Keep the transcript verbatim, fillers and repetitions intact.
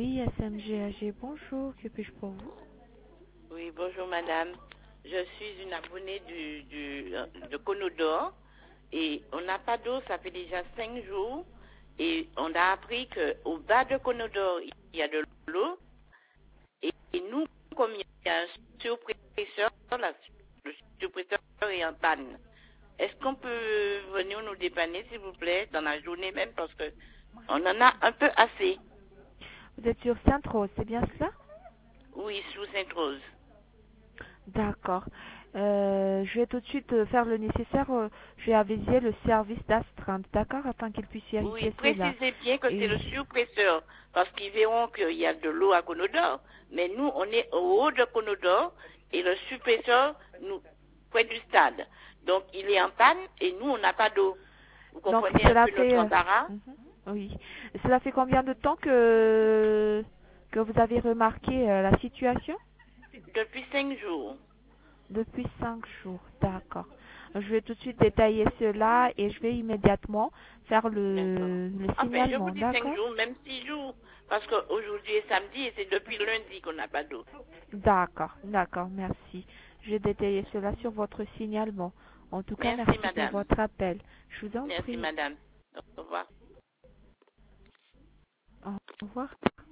Oui, S M G A G, bonjour, que puis-je pour vous? Oui, bonjour madame. Je suis une abonnée du, du, euh, de Conodor et on n'a pas d'eau, ça fait déjà cinq jours et on a appris qu'au bas de Conodor, il y a de l'eau et, et nous, comme il y a un surpresseur, là, le surpresseur est en panne. Est-ce qu'on peut venir nous dépanner, s'il vous plaît, dans la journée même, parce que on en a un peu assez. Vous êtes sur Sainte-Rose, c'est bien cela? Oui, sous Sainte-Rose. D'accord. Euh, je vais tout de suite euh, faire le nécessaire. euh, je vais aviser le service d'astreinte, d'accord, afin qu'il puisse Oui, vérifier cela. précisez bien que c'est Et le surpresseur, parce qu'ils verront qu'il y a de l'eau à Conodor. Mais nous, on est au haut de Conodor et le surpresseur, nous, près du stade. Donc, il est en panne et nous, on n'a pas d'eau. Vous donc comprenez un cela peu notre fait, euh, embarras? mhm, oui, cela fait combien de temps que que vous avez remarqué euh, la situation? Depuis cinq jours. Depuis cinq jours, d'accord. Je vais tout de suite détailler cela et je vais immédiatement faire D'accord. le, le Enfin, je vous signalement, dis cinq d'accord? jours, même six jours, parce qu'aujourd'hui est samedi et c'est depuis lundi qu'on n'a pas d'eau. D'accord, d'accord, merci. Je vais détailler cela sur votre signalement. En tout cas, Merci, merci pour madame. votre appel. Je vous en Merci, prie. madame. Au revoir. Au revoir.